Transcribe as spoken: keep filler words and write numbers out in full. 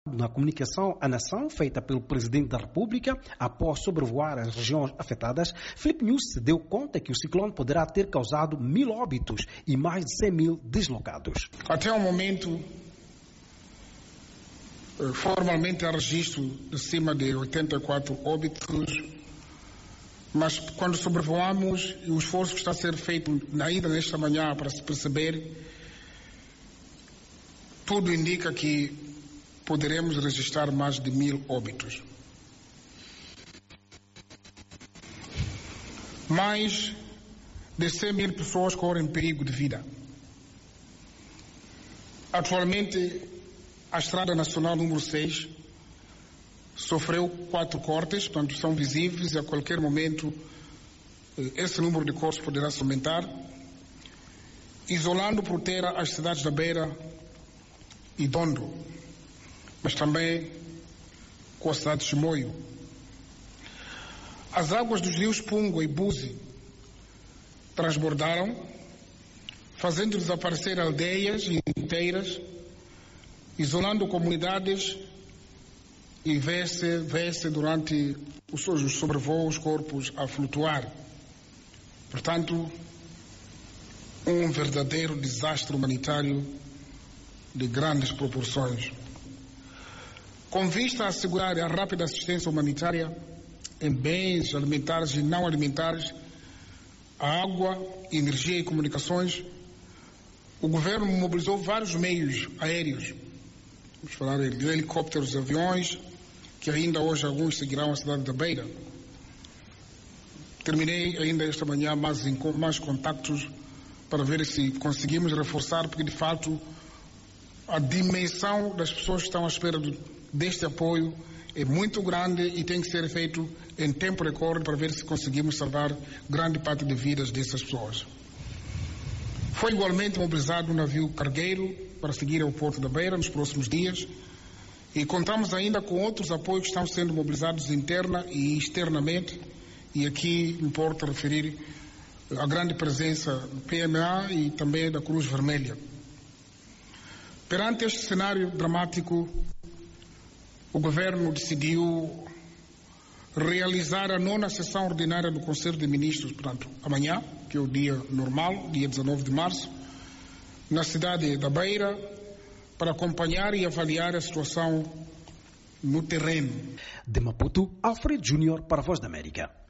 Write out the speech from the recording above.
Na comunicação à nação feita pelo Presidente da República, após sobrevoar as regiões afetadas, Filipe Nunes deu conta que o ciclone poderá ter causado mil óbitos e mais de cem mil deslocados. Até o momento, formalmente há registro de cima de oitenta e quatro óbitos, mas quando sobrevoamos, e o esforço que está a ser feito ainda nesta manhã para se perceber, tudo indica que poderemos registrar mais de mil óbitos. Mais de cem mil pessoas correm perigo de vida. Atualmente, a Estrada Nacional número seis sofreu quatro cortes, portanto são visíveis e a qualquer momento esse número de cortes poderá se aumentar, isolando por terra as cidades da Beira e Dondo, mas também com a cidade de Chimoio. As águas dos rios Pungo e Buzi transbordaram, fazendo desaparecer aldeias inteiras, isolando comunidades e vê-se, vê-se durante os sobrevoos corpos a flutuar. Portanto, um verdadeiro desastre humanitário de grandes proporções. Com vista a assegurar a rápida assistência humanitária em bens alimentares e não alimentares, a água, energia e comunicações, o governo mobilizou vários meios aéreos, vamos falar de helicópteros, aviões, que ainda hoje alguns seguirão a cidade da Beira. Terminei ainda esta manhã mais, mais contactos para ver se conseguimos reforçar, porque de fato a dimensão das pessoas que estão à espera de, deste apoio é muito grande e tem que ser feito em tempo recorde para ver se conseguimos salvar grande parte de vidas dessas pessoas. Foi igualmente mobilizado um navio cargueiro para seguir ao Porto da Beira nos próximos dias e contamos ainda com outros apoios que estão sendo mobilizados interna e externamente, e aqui importa referir a grande presença do P M A e também da Cruz Vermelha. Perante este cenário dramático, o governo decidiu realizar a nona sessão ordinária do Conselho de Ministros, portanto, amanhã, que é o dia normal, dia dezenove de março, na cidade da Beira, para acompanhar e avaliar a situação no terreno. De Maputo, Alfredo Júnior para a Voz da América.